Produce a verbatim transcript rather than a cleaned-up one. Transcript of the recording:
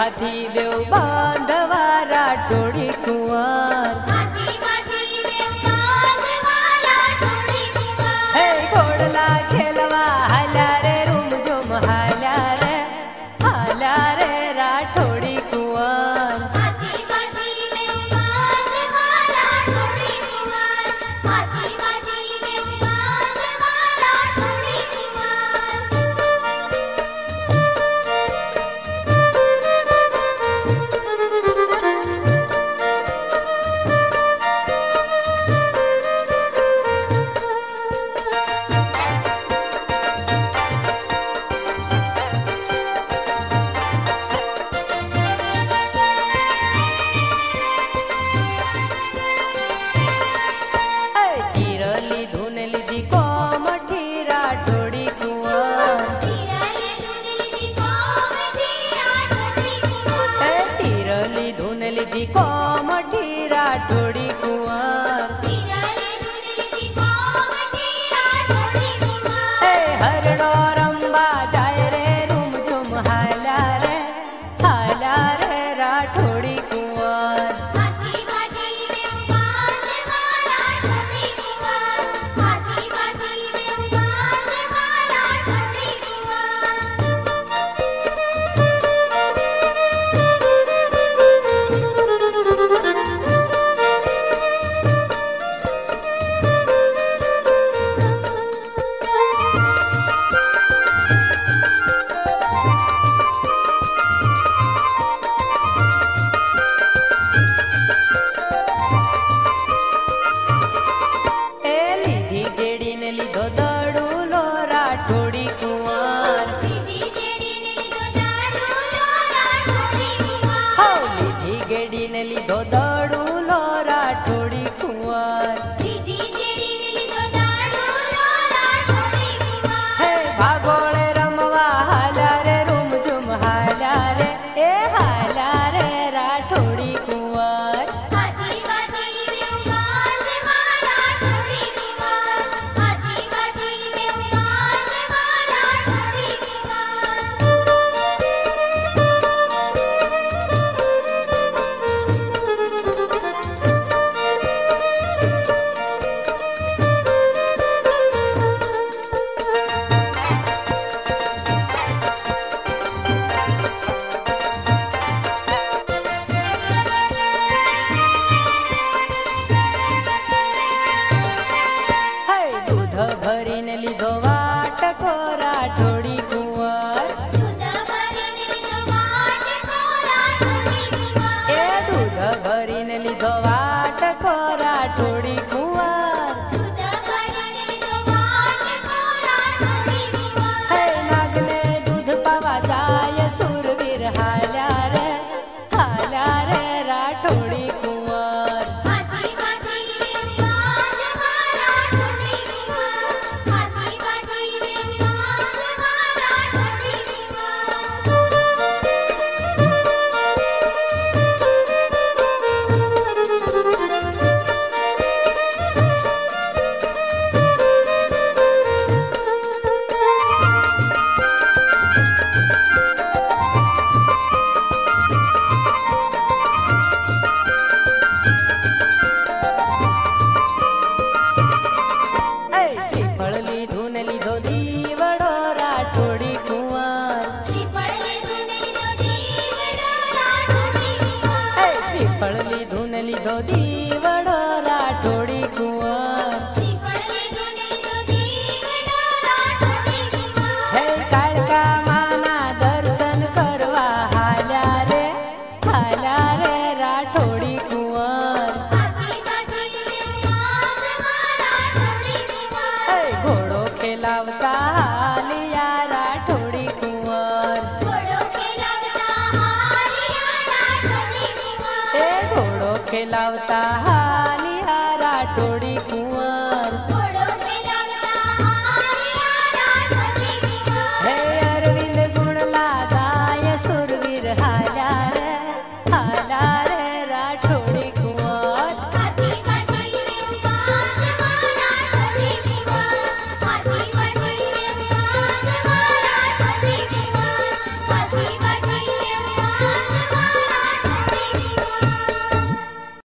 भाथी देव बांधवा राठोडी कुंवर हे घोडला खेलवा हाल्या रे रुमझुम हाल्या रे हाल्या रे राठोडी कुंवर दी कोमठी राठोडी कुंवर हे हरणो रंबा जाय रे रुमझुम हाल्या रे हाल्या रे राठोडी कुंवर लीधो दड़ूलो राठोडी कुंवर हे भागोळे रमवा हाल्या रे रुमझुम हाल्या रे ए हाल्या रे राठोडी कुंवर भरीन लीधो वाटको राठोडी कुंवर ए दूध भरीन लीधो वाटको राठोडी कुंवर हे नागने दूध पावा जाय सुरवीर हाल्या रे हाल्या रे राठोडी कुंवर लीधो दीवड़ो राठोडी कुंवर श्रीफल लीधुन लीधो दीवड़ो राठोडी कुंवर हे काळका माना दर्शन करवा हाल्या रे हाल्या रे राठोडी कुंवर घोड़ो खेलावता हालिया राठोडी कुंवर ए घोड़ो खेलावता हालिया राठोडी कुंवर।